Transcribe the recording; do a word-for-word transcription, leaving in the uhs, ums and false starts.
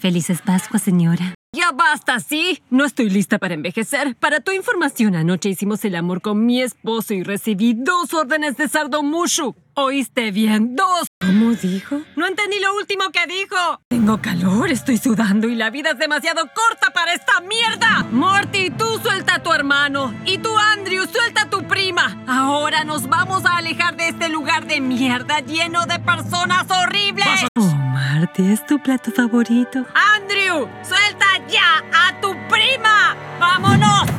Felices Pascuas, señora. ¡Ya basta, sí! No estoy lista para envejecer. Para tu información, anoche hicimos el amor con mi esposo y recibí dos órdenes de sardo mushu. ¿Oíste bien? ¡Dos! ¿Cómo dijo? No entendí lo último que dijo. Tengo calor, estoy sudando y la vida es demasiado corta para esta mierda. Morty, tú suelta a tu hermano. Y tú, Andrew, suelta a tu prima. Ahora nos vamos a alejar de este lugar de mierda lleno de personas horribles. Oh, Marty, ¿es tu plato favorito? Andrew, suelta ya a tu prima. ¡Vámonos!